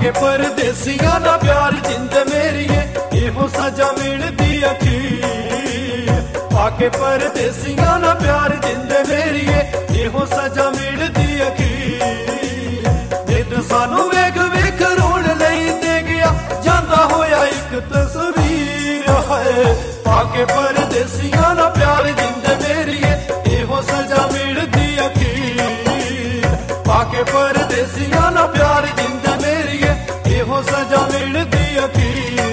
पाके परदेसियां दा प्यार जिंद मेरिए एहो सजा मिलदी अखीर। पाके परदेसियां दा प्यार जिंद मेरिए एहो सजा मिलदी अखीर। जिद सानू वेख वेख रोण नहीं दे गया जांदा होया एक तस्वीर है। पाके परदेसियां दा प्यार जिंद मेरिए एहो सजा मिलदी अखीर। पाके परदेसियां दा प्यार जिंद मेरिए एहो सजा मिलदी अखीर।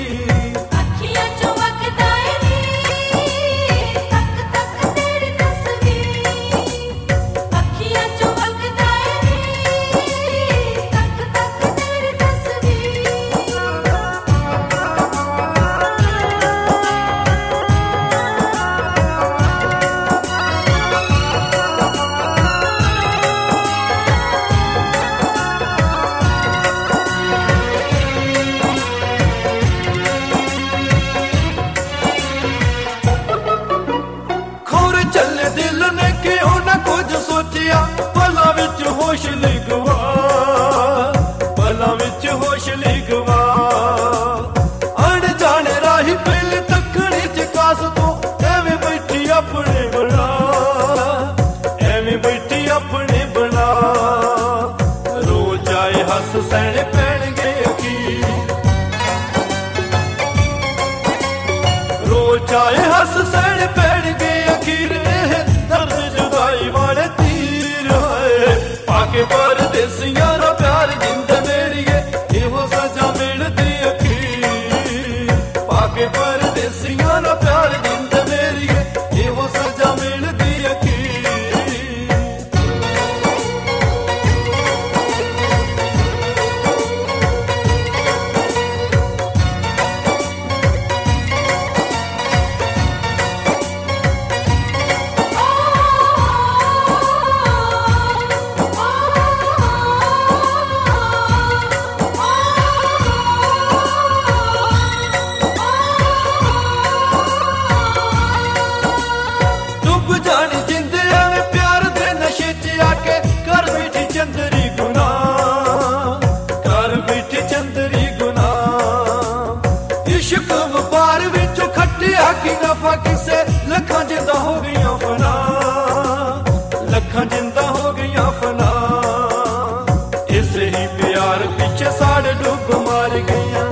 पला विच होश लिगवा पला विच होश लिगवा अण जाने राही पहले तकड़ी च कास तो एवें बैठी अपने बना एवें बैठी अपने बना। रोज आए हस सैने पैणगे अखीर। रोज आए हस सैने पैणगे अखीर। दर्द जुदाई वाले पाके परदेसियां दा प्यार जिंद मेरिए एहो सजा मिलदी अखीर। पाके परदेसियां दा प्यार जिंद मेरिए एहो सजा मिलदी अखीर। किसे लखां जिंदा हो गईयां फना लखां जिंदा हो गईयां फना। इसे ही प्यार पीछे साढ़े डूब मार गईयां।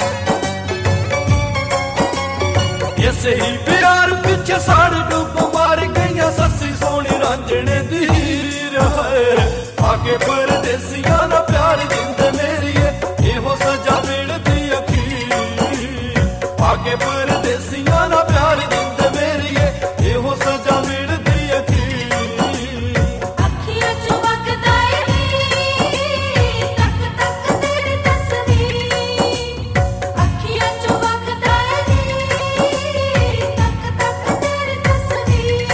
इसे ही प्यार पीछे साढ़े डूब मार गईयां। सस्सी सोनी रांझणे दी है। पाके परदेसियां दा प्यार जिंद मेरिए एहो सजा मिलदी अखीर। पाके परदेसियां दा प्यार जिंद मेरिए एहो सजा मिलदी अखीर। अखियां चों वगदा ए नीर तक तक तेरी तस्वीर। अखियां चों वगदा ए नीर तक तक तेरी तस्वीर।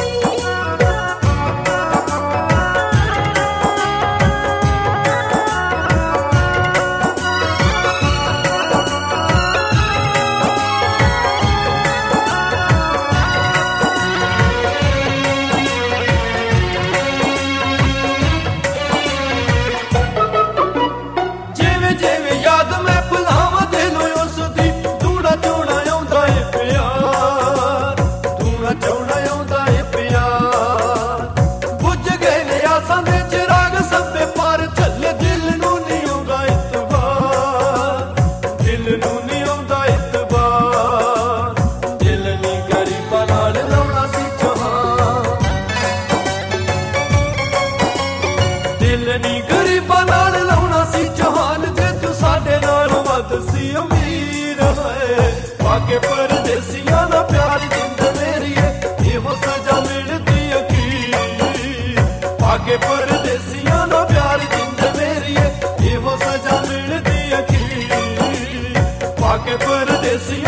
दिल नी गरीबां नाल लाउणा सी जहान। जे तू साडे नाल वध सी अमीर है। पाके परदेसियां दा प्यार जिंद मेरिए एहो सजा मिलदी अखीर। पाके परदेसियां दा प्यार जिंद मेरिए एहो सजा मिलदी अखीर। पाके परदेसियां